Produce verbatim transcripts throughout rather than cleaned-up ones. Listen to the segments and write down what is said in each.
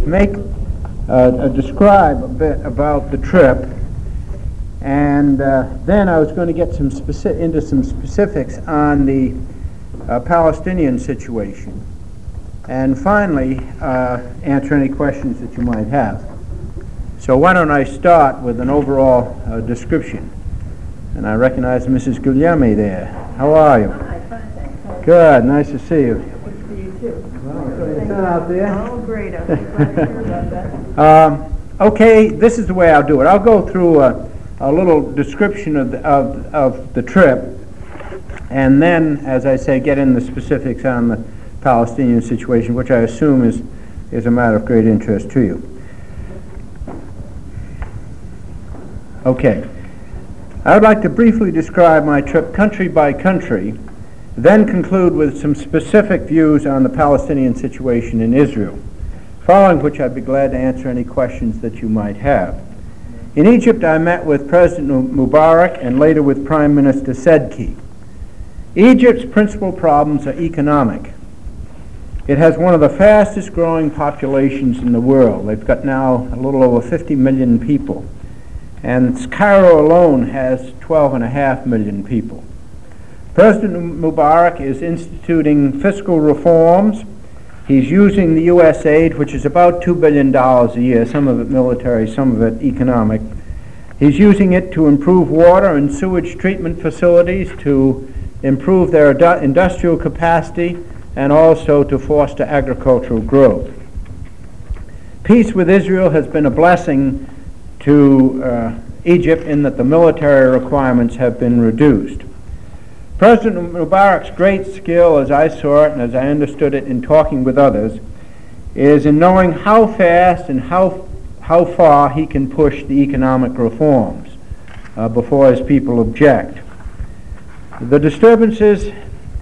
make uh, describe a bit about the trip, and uh, then I was going to get some speci- into some specifics on the uh, Palestinian situation, and finally uh, answer any questions that you might have. So why don't I start with an overall uh, description? And I recognize Missus Guglielmi there. How are you? Hi, fine, thanks. Good, nice to see you. Good to see you too. Well, so you sit out there. Oh, great. I'm glad to hear about that. Um, okay, this is the way I'll do it. I'll go through a, a little description of the, of, of the trip, and then, as I say, get into the specifics on the Palestinian situation, which I assume is, is a matter of great interest to you. Okay. I would like to briefly describe my trip country by country, then conclude with some specific views on the Palestinian situation in Israel, following which I'd be glad to answer any questions that you might have. In Egypt, I met with President Mubarak and later with Prime Minister Sedki. Egypt's principal problems are economic. It has one of the fastest growing populations in the world. They've got now a little over fifty million people. And Cairo alone has twelve and a half million people. President Mubarak is instituting fiscal reforms. He's using the U S aid, which is about two billion dollars a year, some of it military, some of it economic. He's using it to improve water and sewage treatment facilities, to improve their industrial capacity, and also to foster agricultural growth. Peace with Israel has been a blessing to uh, Egypt in that the military requirements have been reduced. President Mubarak's great skill, as I saw it and as I understood it in talking with others, is in knowing how fast and how how far he can push the economic reforms uh, before his people object. The disturbances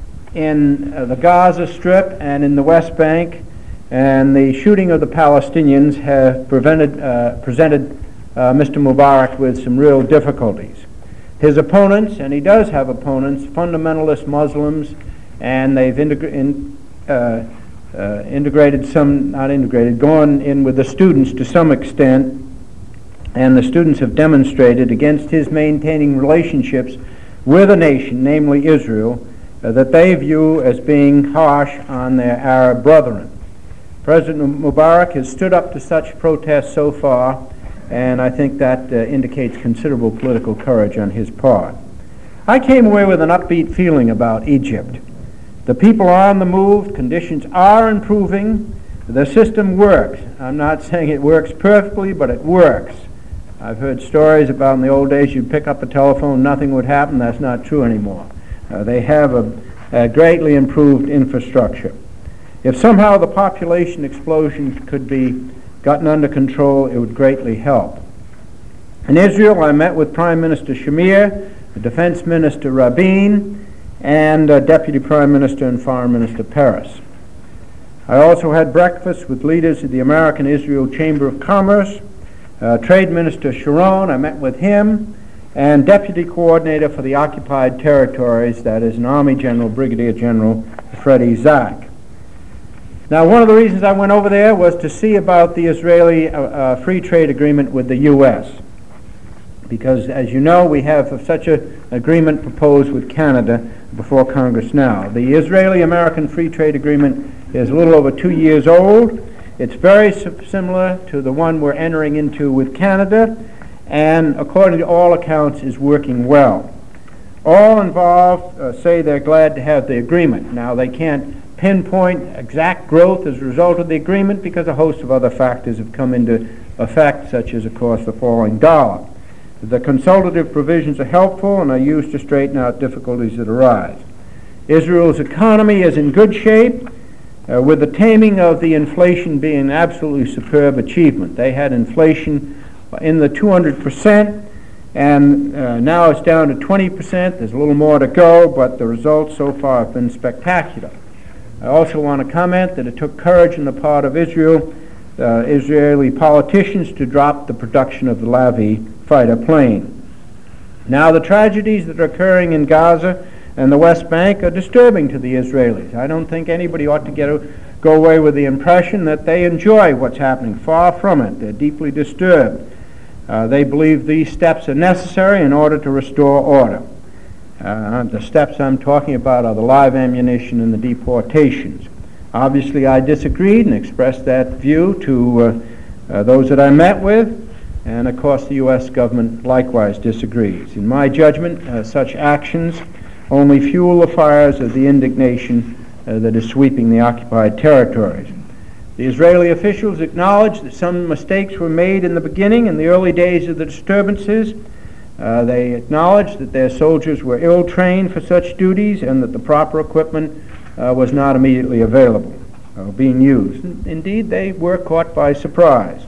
in uh, the Gaza Strip and in the West Bank and the shooting of the Palestinians have prevented, uh, presented Uh, Mister Mubarak with some real difficulties. His opponents, and he does have opponents, fundamentalist Muslims, and they've integra- in, uh, uh, integrated some, not integrated, gone in with the students to some extent, and the students have demonstrated against his maintaining relationships with a nation, namely Israel, uh, that they view as being harsh on their Arab brethren. President Mubarak has stood up to such protests so far, and I think that uh, indicates considerable political courage on his part. I came away with an upbeat feeling about Egypt. The people are on the move, conditions are improving, the system works. I'm not saying it works perfectly, but it works. I've heard stories about in the old days you'd pick up a telephone, nothing would happen. That's not true anymore. Uh, they have a, a greatly improved infrastructure. If somehow the population explosion could be gotten under control, it would greatly help. In Israel, I met with Prime Minister Shamir, the Defense Minister Rabin, and uh, Deputy Prime Minister and Foreign Minister Peres. I also had breakfast with leaders of the American-Israel Chamber of Commerce, uh, Trade Minister Sharon, I met with him, and Deputy Coordinator for the Occupied Territories, that is an Army General, Brigadier General Freddie Zak. Now, one of the reasons I went over there was to see about the Israeli uh, uh, free trade agreement with the U S because, as you know, we have such an agreement proposed with Canada before Congress now. The Israeli-American free trade agreement is a little over two years old. It's very similar to the one we're entering into with Canada, and according to all accounts is working well. All involved uh, say they're glad to have the agreement. Now, they can't pinpoint exact growth as a result of the agreement because a host of other factors have come into effect, such as, of course, the falling dollar. The consultative provisions are helpful and are used to straighten out difficulties that arise. Israel's economy is in good shape, uh, with the taming of the inflation being an absolutely superb achievement. They had inflation in the two hundred percent, and uh, now it's down to twenty percent. There's a little more to go, but the results so far have been spectacular. I also want to comment that it took courage on the part of Israel, uh, Israeli politicians, to drop the production of the Lavi fighter plane. Now, the tragedies that are occurring in Gaza and the West Bank are disturbing to the Israelis. I don't think anybody ought to get go away with the impression that they enjoy what's happening. Far from it. They're deeply disturbed. Uh, they believe these steps are necessary in order to restore order. Uh, the steps I'm talking about are the live ammunition and the deportations. Obviously, I disagreed and expressed that view to uh, uh, those that I met with, and of course the U S government likewise disagrees. In my judgment, uh, such actions only fuel the fires of the indignation uh, that is sweeping the occupied territories. The Israeli officials acknowledge that some mistakes were made in the beginning, in the early days of the disturbances. Uh, they acknowledge that their soldiers were ill-trained for such duties and that the proper equipment uh, was not immediately available or being used. Indeed, they were caught by surprise.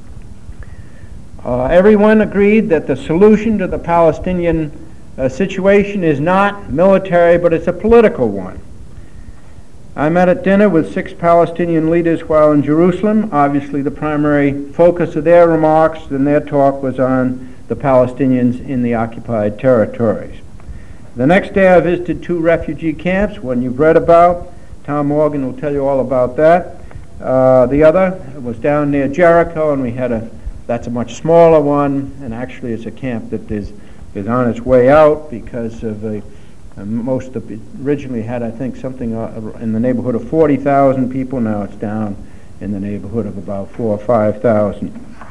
Uh, everyone agreed that the solution to the Palestinian uh, situation is not military, but it's a political one. I met at dinner with six Palestinian leaders while in Jerusalem. Obviously, the primary focus of their remarks and their talk was on the Palestinians in the occupied territories. The next day I visited two refugee camps, one you've read about. Tom Morgan will tell you all about that. Uh, the other was down near Jericho, and we had a, that's a much smaller one, and actually it's a camp that is, is on its way out because of a, a most of it originally had, I think, something uh, in the neighborhood of forty thousand people. Now it's down in the neighborhood of about four or five thousand.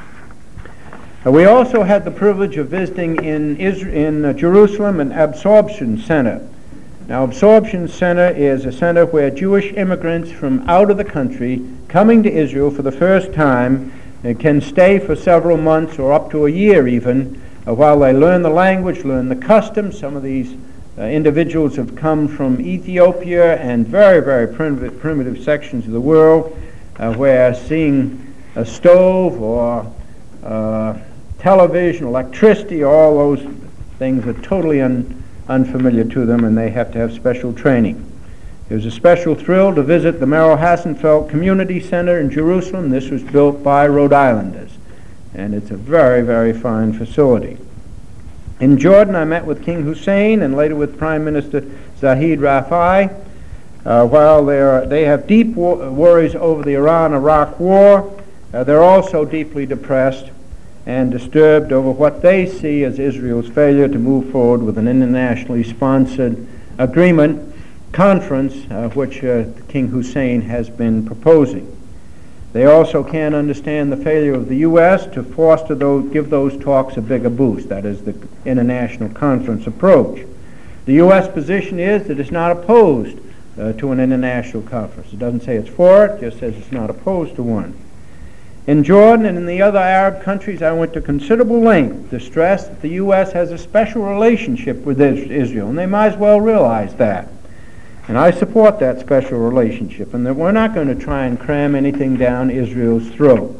Uh, we also had the privilege of visiting in, Isra- in uh, Jerusalem an absorption center. Now, absorption center is a center where Jewish immigrants from out of the country coming to Israel for the first time uh, can stay for several months or up to a year even uh, while they learn the language, learn the customs. Some of these uh, individuals have come from Ethiopia and very, very primitive, primitive sections of the world uh, where seeing a stove or uh, television, electricity, all those things are totally un, unfamiliar to them, and they have to have special training. It was a special thrill to visit the Merrill Hassenfeld Community Center in Jerusalem. This was built by Rhode Islanders, and it's a very, very fine facility. In Jordan, I met with King Hussein and later with Prime Minister Zahid Rafai. Uh, while they, are, they have deep wo- worries over the Iran-Iraq war, uh, they're also deeply depressed and disturbed over what they see as Israel's failure to move forward with an internationally sponsored agreement conference, uh, which uh, King Hussein has been proposing. They also can't understand the failure of the U S to foster those, give those talks a bigger boost, that is the international conference approach. The U S position is that it's not opposed uh, to an international conference. It doesn't say it's for it, it just says it's not opposed to one. In Jordan and in the other Arab countries, I went to considerable length to stress that the U S has a special relationship with Israel, and they might as well realize that. And I support that special relationship, and that we're not going to try and cram anything down Israel's throat.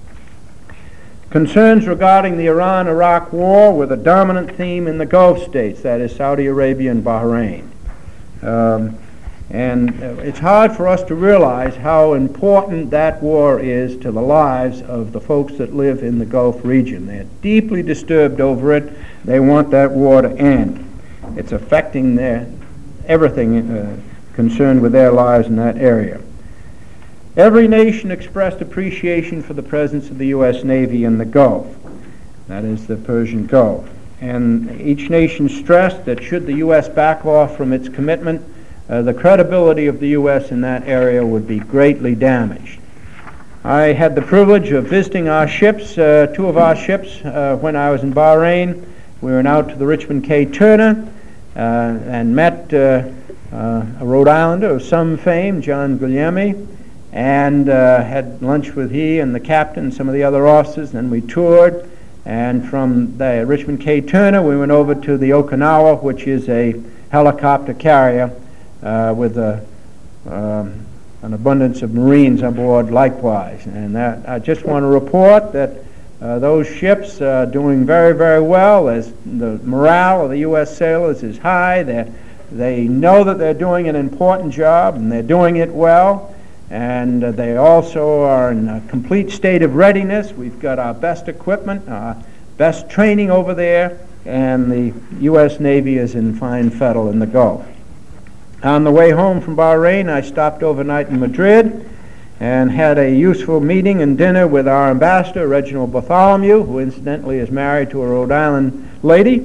Concerns regarding the Iran-Iraq war were the dominant theme in the Gulf states, that is Saudi Arabia and Bahrain. Um, And uh, it's hard for us to realize how important that war is to the lives of the folks that live in the Gulf region. They're deeply disturbed over it. They want that war to end. It's affecting their everything uh, concerned with their lives in that area. Every nation expressed appreciation for the presence of the U S Navy in the Gulf. That is the Persian Gulf. And each nation stressed that should the U S back off from its commitment, Uh, the credibility of the U S in that area would be greatly damaged. I had the privilege of visiting our ships, uh, two of our ships, uh, when I was in Bahrain. We went out to the Richmond K. Turner uh, and met uh, uh, a Rhode Islander of some fame, John Guglielmi, and uh, had lunch with he and the captain and some of the other officers. Then we toured, and from the Richmond K. Turner we went over to the Okinawa, which is a helicopter carrier Uh, with a, um, an abundance of Marines aboard likewise. And that, I just want to report that uh, those ships are doing very, very well, as the morale of the U S sailors is high. They're, they know that they're doing an important job, and they're doing it well, and uh, they also are in a complete state of readiness. We've got our best equipment, our best training over there, and the U S Navy is in fine fettle in the Gulf. On the way home from Bahrain, I stopped overnight in Madrid and had a useful meeting and dinner with our ambassador, Reginald Bartholomew, who incidentally is married to a Rhode Island lady.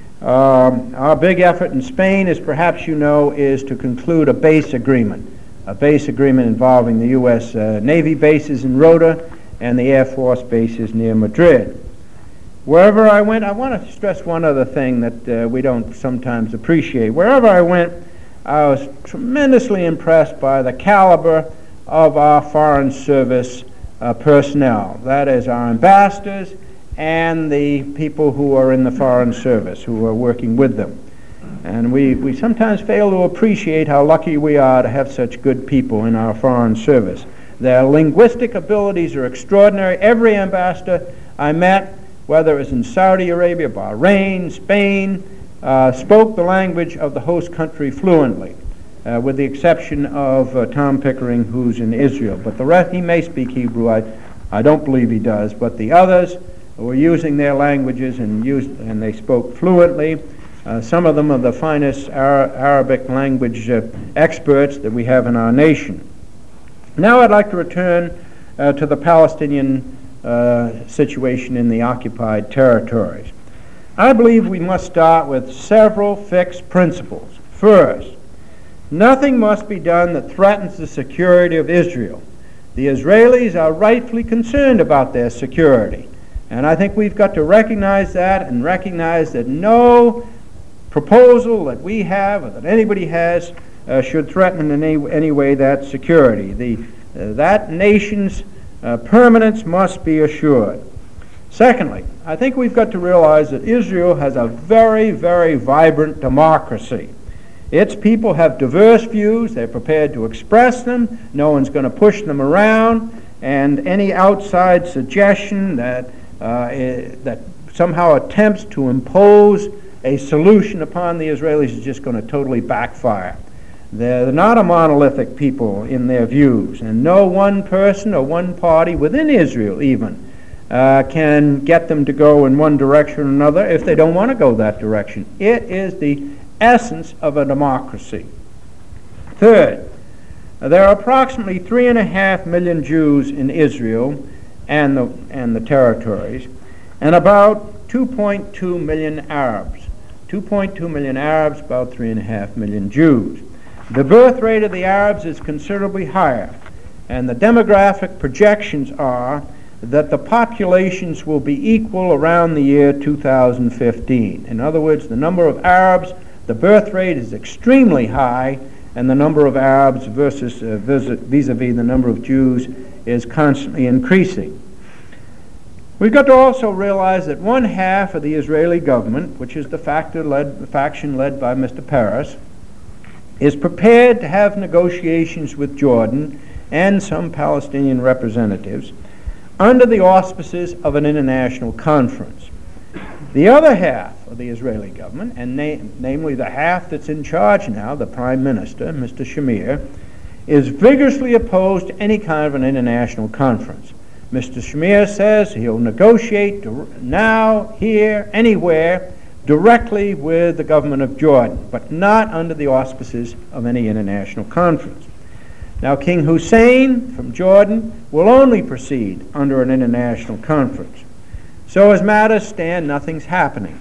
Um, our big effort in Spain, as perhaps you know, is to conclude a base agreement, a base agreement involving the U S Uh, Navy bases in Rota and the Air Force bases near Madrid. Wherever I went, I want to stress one other thing that uh, we don't sometimes appreciate. Wherever I went, I was tremendously impressed by the caliber of our Foreign Service uh, personnel. That is, our ambassadors and the people who are in the Foreign Service, who are working with them. And we, we sometimes fail to appreciate how lucky we are to have such good people in our Foreign Service. Their linguistic abilities are extraordinary. Every ambassador I met, whether it was in Saudi Arabia, Bahrain, Spain, uh, spoke the language of the host country fluently. Uh, with the exception of uh, Tom Pickering, who's in Israel. But the rest, he may speak Hebrew. I, I don't believe he does. But the others were using their languages and used, and they spoke fluently. Uh, some of them are the finest Ara- Arabic language uh, experts that we have in our nation. Now I'd like to return uh, to the Palestinian uh, situation in the occupied territories. I believe we must start with several fixed principles. First, nothing must be done that threatens the security of Israel. The Israelis are rightfully concerned about their security, and I think we've got to recognize that and recognize that no proposal that we have or that anybody has uh, should threaten in any, any way that security. The, uh, that nation's uh, permanence must be assured. Secondly, I think we've got to realize that Israel has a very, very vibrant democracy. Its people have diverse views. They're prepared to express them. No one's going to push them around. And any outside suggestion that, uh, that somehow attempts to impose a solution upon the Israelis is just going to totally backfire. They're not a monolithic people in their views. And no one person or one party within Israel even uh, can get them to go in one direction or another if they don't want to go that direction. It is the essence of a democracy. Third, there are approximately three and a half million Jews in Israel and the, and the territories, and about two point two million Arabs. two point two million Arabs, about three and a half million Jews. The birth rate of the Arabs is considerably higher, and the demographic projections are that the populations will be equal around the year two thousand fifteen. In other words, the number of Arabs, the birth rate is extremely high, and the number of Arabs versus uh, vis-a-vis the number of Jews is constantly increasing. We've got to also realize that one half of the Israeli government, which is the factor led, faction led by Mister Peres, is prepared to have negotiations with Jordan and some Palestinian representatives under the auspices of an international conference. The other half of the Israeli government, and na- namely the half that's in charge now, the Prime Minister, Mister Shamir, is vigorously opposed to any kind of an international conference. Mister Shamir says he'll negotiate now, here, anywhere, directly with the government of Jordan, but not under the auspices of any international conference. Now, King Hussein from Jordan will only proceed under an international conference. So as matters stand, nothing's happening.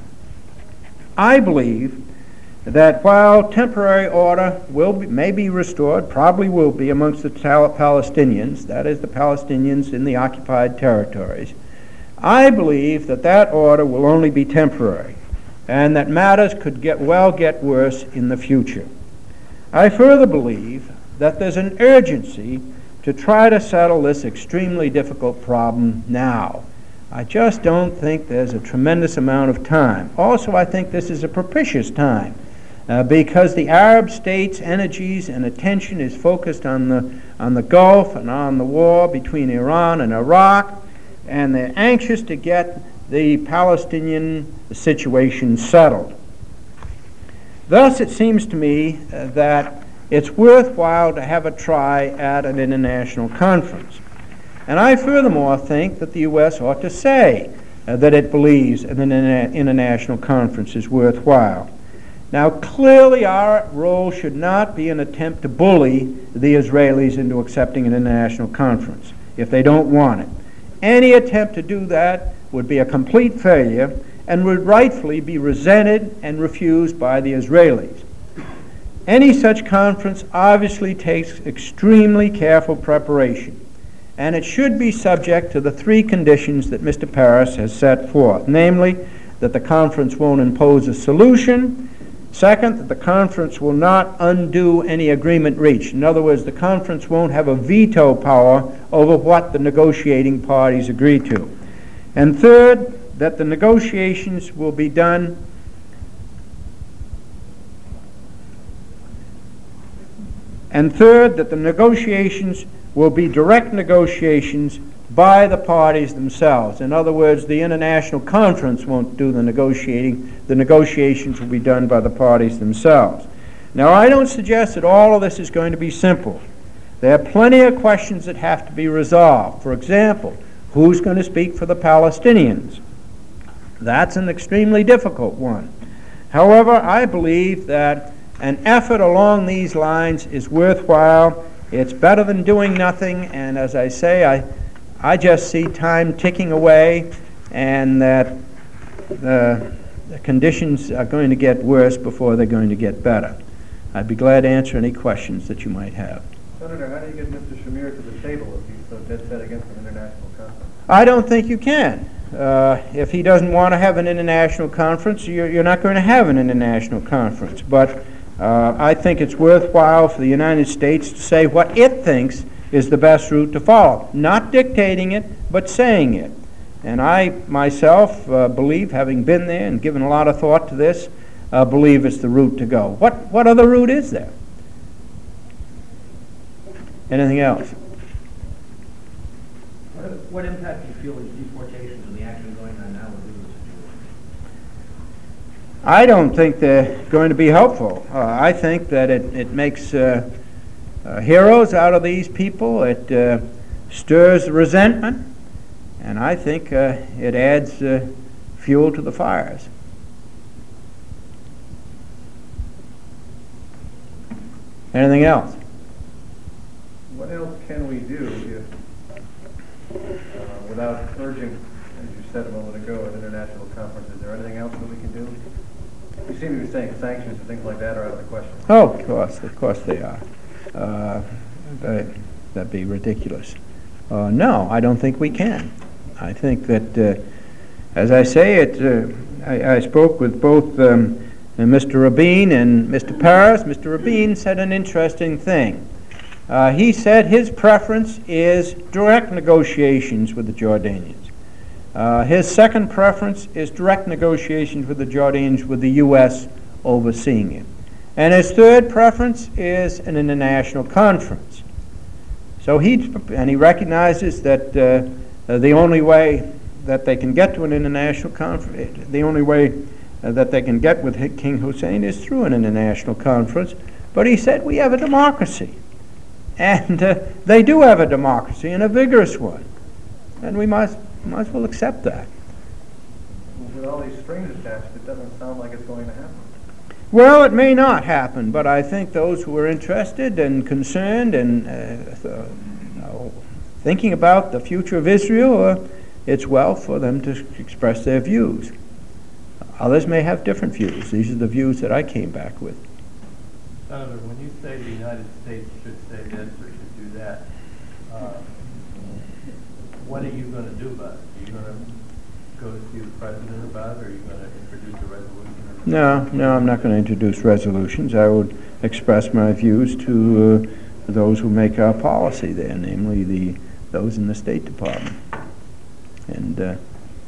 I believe that while temporary order will be, may be restored, probably will be amongst the Palestinians, that is the Palestinians in the occupied territories, I believe that that order will only be temporary, and that matters could get well get worse in the future. I further believe that there's an urgency to try to settle this extremely difficult problem now. I just don't think there's a tremendous amount of time. Also, I think this is a propitious time uh, because the Arab states' energies and attention is focused on the on the Gulf and on the war between Iran and Iraq, and they're anxious to get the Palestinian situation settled. Thus, it seems to me uh, that it's worthwhile to have a try at an international conference. And I furthermore think that the U S ought to say uh, that it believes an interna- international conference is worthwhile. Now, clearly our role should not be an attempt to bully the Israelis into accepting an international conference if they don't want it. Any attempt to do that would be a complete failure and would rightfully be resented and refused by the Israelis. Any such conference obviously takes extremely careful preparation, and it should be subject to the three conditions that Mister Peres has set forth, namely that the conference won't impose a solution, second, that the conference will not undo any agreement reached. In other words, the conference won't have a veto power over what the negotiating parties agree to. And third, that the negotiations will be done and third, that the negotiations will be direct negotiations by the parties themselves. In other words, the international conference won't do the negotiating. The negotiations will be done by the parties themselves. Now, I don't suggest that all of this is going to be simple. There are plenty of questions that have to be resolved. For example, who's going to speak for the Palestinians? That's an extremely difficult one. However, I believe that an effort along these lines is worthwhile. It's better than doing nothing, and as I say, I, I just see time ticking away, and that the, the conditions are going to get worse before they're going to get better. I'd be glad to answer any questions that you might have. Senator, how do you get Mister Shamir to the table if he's so dead set against an international conference? I don't think you can. Uh, if he doesn't want to have an international conference, you're, you're not going to have an international conference. But uh, I think it's worthwhile for the United States to say what it thinks is the best route to follow. Not dictating it, but saying it. And I myself uh, believe, having been there and given a lot of thought to this, uh, believe it's the route to go. What, what other route is there? Anything else? What, what impact do you feel these deportations and the action going on now will do to the situation? I don't think they're going to be helpful. Uh, I think that it, it makes uh, uh, heroes out of these people. It uh, stirs resentment, and I think uh, it adds uh, fuel to the fires. Anything else? What else can we do if, uh, without urging, as you said a moment ago, an international conference? Is there anything else that we can do? You seem to be saying sanctions and things like that are out of the question. Oh, of course, of course they are. Uh, they, that'd be ridiculous. Uh, no, I don't think we can. I think that, uh, as I say, it. Uh, I, I spoke with both um, Mister Rabin and Mister Peres. Mister Rabin said an interesting thing. Uh, he said his preference is direct negotiations with the Jordanians. Uh, his second preference is direct negotiations with the Jordanians with the U S overseeing it. And his third preference is an international conference. So he, and he recognizes that uh, uh, the only way that they can get to an international conference, the only way uh, that they can get with King Hussein is through an international conference. But he said we have a democracy. And uh, they do have a democracy, and a vigorous one. And we must, might as well accept that. With all these strings attached, it doesn't sound like it's going to happen. Well, it may not happen, but I think those who are interested and concerned and uh, th- uh, thinking about the future of Israel, uh, it's well for them to express their views. Others may have different views. These are the views that I came back with. Senator, when you say the United States should say this or should do that, uh, what are you going to do about it? Are you going to go to see the president about it, or are you going to introduce a resolution? No, no, I'm not going to introduce resolutions. I would express my views to uh, those who make our policy there, namely the those in the State Department. And uh,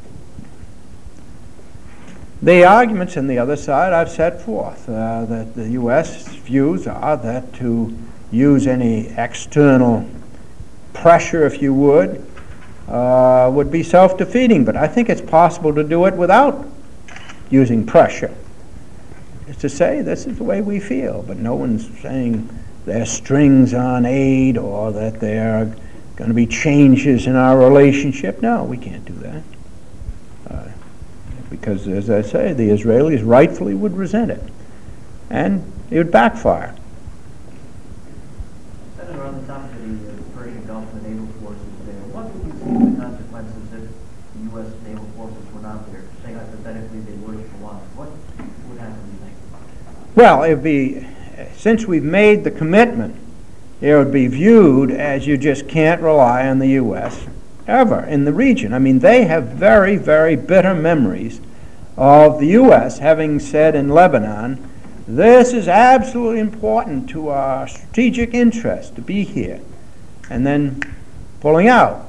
the arguments on the other side I've set forth, uh, that the U S views are that to use any external pressure, if you would, uh, would be self-defeating. But I think it's possible to do it without using pressure. It's to say this is the way we feel, but no one's saying there's strings on aid or that there are going to be changes in our relationship. No, we can't do that. Uh, because, as I say, the Israelis rightfully would resent it. and it would backfire. Senator, on the topic of the uh, Persian Gulf and the naval forces there, what would you see the consequences if the U S naval forces were not there? Say hypothetically they were to pull out. What would happen, do you think? Well, it would be, since we've made the commitment, it would be viewed as you just can't rely on the U S ever in the region. I mean, they have very, very bitter memories of the U S having said in Lebanon, this is absolutely important to our strategic interest to be here, and then pulling out.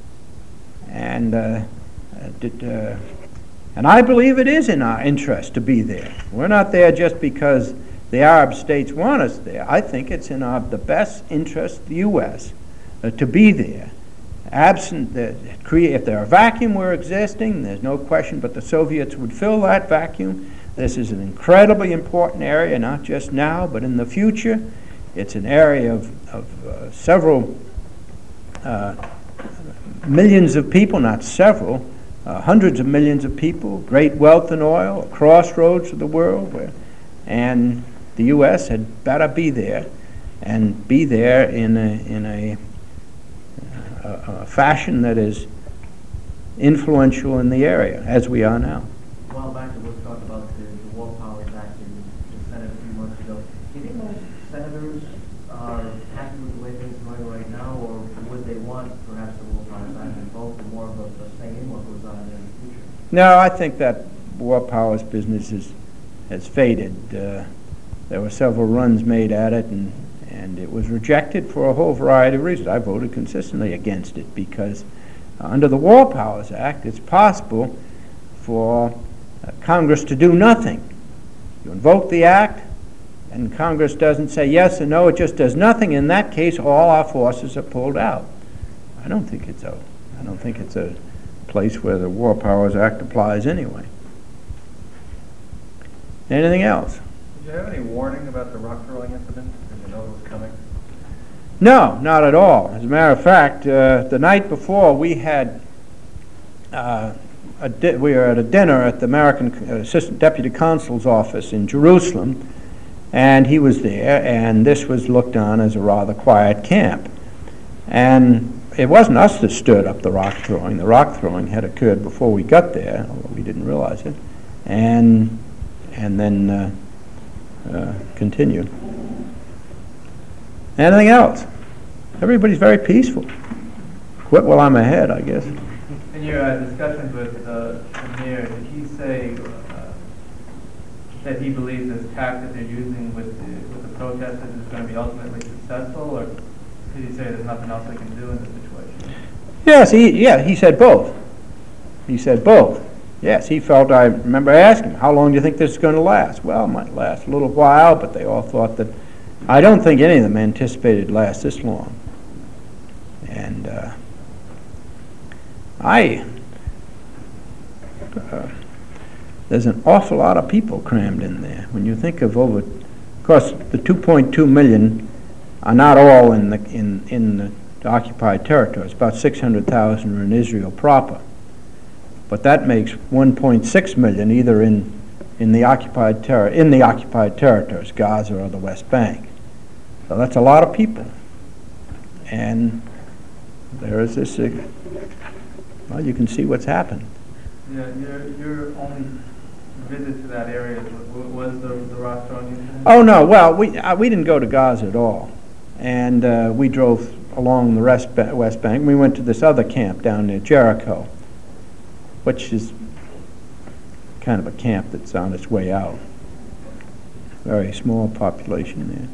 And uh, did, uh, and I believe it is in our interest to be there. We're not there just because the Arab states want us there. I think it's in our, the best interest of the U S uh, to be there. Absent, the, create, if there a vacuum were existing, there's no question but the Soviets would fill that vacuum. This is an incredibly important area, not just now, but in the future. It's an area of, of uh, several uh, millions of people, not several, uh, hundreds of millions of people, great wealth in oil, a crossroads of the world, where, and the U S had better be there, and be there in a, in a, a, a fashion that is influential in the area, as we are now. A while back there was talk about the, the War Powers Act in the Senate a few months ago. Do you think most senators are happy with the way things are going right now, or would they want perhaps the War Powers Act invoked and more of a, a say in what goes on in the future? No, I think that war powers business is, has faded. Uh, there were several runs made at it, and, and it was rejected for a whole variety of reasons. I voted consistently against it because uh, under the War Powers Act, it's possible for uh, Congress to do nothing. You invoke the act, and Congress doesn't say yes or no, it just does nothing. In that case, all our forces are pulled out. I don't think it's a, I don't think it's a place where the War Powers Act applies anyway. Anything else? Did you have any warning about the rock throwing incident? Did you know it was coming? No, not at all. As a matter of fact, uh, the night before we had uh, a di- we were at a dinner at the American Assistant Deputy Consul's office in Jerusalem, and he was there, and this was looked on as a rather quiet camp. And it wasn't us that stirred up the rock throwing. The rock throwing had occurred before we got there, although we didn't realize it, and and then uh, uh, continued. Anything else? Everybody's very peaceful. Quit while I'm ahead, I guess. In your uh, discussions with uh, Amir, did he say uh, that he believes this tact that they're using with the, with the protesters is going to be ultimately successful, or did he say there's nothing else they can do in this situation? Yes, he yeah he said both. He said both. Yes, he felt. I remember asking him, "How long do you think this is going to last?" Well, it might last a little while, but they all thought that. I don't think any of them anticipated it'd last this long. And uh, I, uh, there's an awful lot of people crammed in there. When you think of over, of course, the two point two million are not all in the in in the occupied territories. About six hundred thousand are in Israel proper, but that makes one point six million either in in the occupied ter- in the occupied territories, Gaza or the West Bank. So that's a lot of people, and there is this. Uh, well, you can see what's happened. Yeah, your your only visit to that area was the the rock throwing incident? Oh no, well we uh, we didn't go to Gaza at all, and uh, we drove along the rest ba- West Bank. We went to this other camp down near Jericho, which is kind of a camp that's on its way out. Very small population there.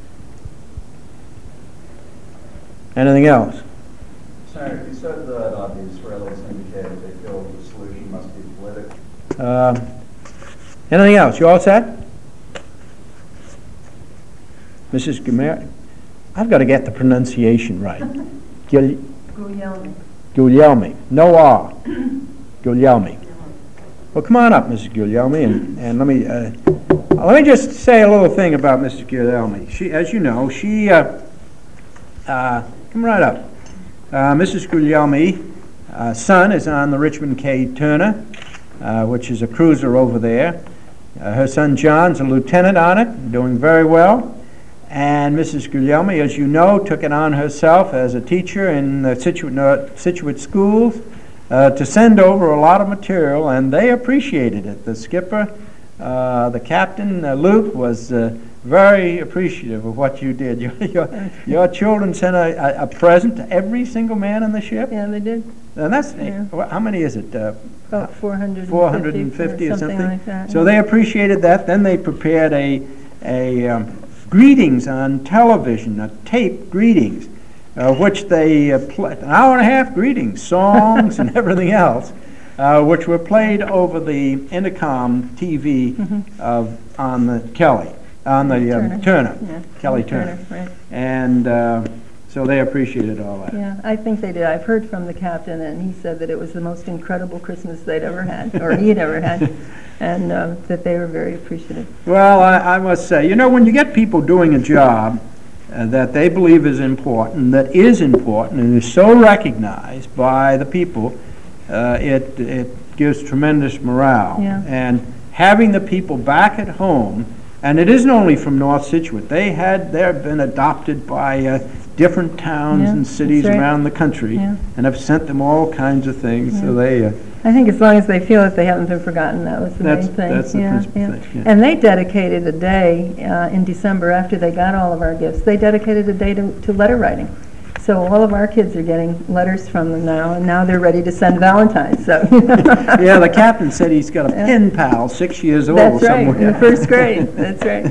Anything else? Senator, you said that uh, the Israelis indicated they feel the solution must be political. Uh, anything else? You all set? Missus Gumer, I've got to get the pronunciation right. Gil- Guglielmi. Guglielmi. No R. Guglielmi. Well, come on up, Missus Guglielmi, and, and let me uh, let me just say a little thing about Missus Guglielmi. She, as you know, she uh, uh, come right up. Uh, Missus Guglielmi's uh, son is on the Richmond K. Turner, uh, which is a cruiser over there, Uh, her son John's a lieutenant on it, doing very well. And Missus Guglielmi, as you know, took it on herself as a teacher in the Situate, uh, Situate schools uh, to send over a lot of material, and they appreciated it. The skipper, uh, the captain, uh, Luke, was uh, very appreciative of what you did. Your, your, your children sent a, a, a present to every single man on the ship. Yeah, they did. And that's, Yeah. wha- how many is it? Uh, About four hundred four hundred fifty or something? like that. So they appreciated that. Then they prepared a, a um, greetings on television, a tape greetings, uh, which they, uh, pl- an hour and a half greetings, songs and everything else, uh, which were played over the intercom T V of, on the Kelly, on the um, Turner. Turner, Yeah, Kelly Turner. right. And uh, so they appreciated all that. Yeah, I think they did. I've heard from the captain, and he said that it was the most incredible Christmas they'd ever had, or he'd ever had, and uh, that they were very appreciative. Well, I, I must say, you know, when you get people doing a job uh, that they believe is important, that is important, and is so recognized by the people, uh, it it gives tremendous morale. Yeah. And having the people back at home, and it isn't only from North Situate. They had they've been adopted by uh, different towns Yeah, and cities that's right. around the country, Yeah. and have sent them all kinds of things. So Yeah. they. Uh, I think as long as they feel that they haven't been forgotten, that was the That's- main thing. that's the Yeah, principal yeah. thing, yeah. And they dedicated a day uh, in December after they got all of our gifts. They dedicated a day to, to letter writing. So all of our kids are getting letters from them now, and now they're ready to send Valentine's. So Yeah, the captain said he's got a Yeah. pen pal, six years old that's right, somewhere. in the first grade. That's right.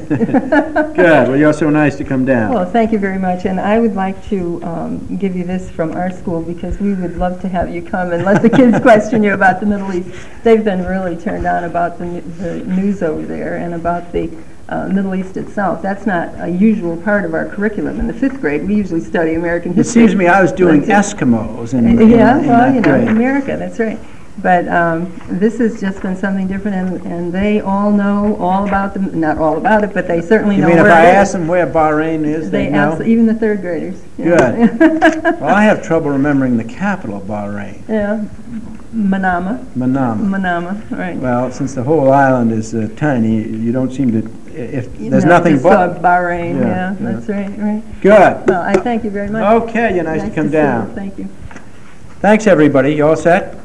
Good. Well, you're so nice to come down. Well, thank you very much, and I would like to um, give you this from our school, because we would love to have you come and let the kids question you about the Middle East. They've been really turned on about the, n- the news over there and about the uh, Middle East itself. That's not a usual part of our curriculum. In the fifth grade, we usually study American It history. seems to me I was doing That's it. Eskimos in, Uh, in, Yeah, in well, that you know, grade. America, that's right. But um, this has just been something different, and, and they all know all about them, not all about it, but they certainly You know mean if where I it is. ask them where Bahrain is, they, They know? abso- even the third graders. yeah. Good. Well, I have trouble remembering the capital of Bahrain, Yeah, Manama, Manama. Manama, right. Well, since the whole island is uh, tiny, you don't seem to, if You there's know, nothing just, but. uh, Bahrain, Yeah, yeah, yeah. that's right, right. Good. Well, I thank you very much. Okay, you're nice to come see you. down. Thank you. Thanks, everybody. You all set?